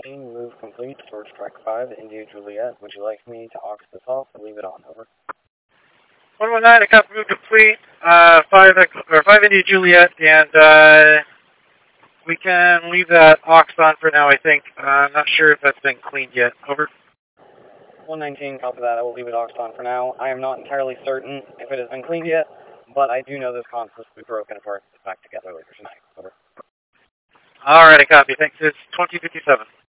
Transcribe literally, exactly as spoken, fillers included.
nineteen, move complete towards track five, India Juliet. Would you like me to aux this off or leave it on? Over. one one nine, I copy, move complete, uh, five, or five India Juliet, and, uh, we can leave that aux on for now, I think. Uh, I'm not sure if that's been cleaned yet. Over. one nineteen, copy that. I will leave it aux on for now. I am not entirely certain if it has been cleaned yet, but I do know this console will be broken apart back together later tonight. Over. Alright, I copy. Thanks. It's twenty fifty-seven.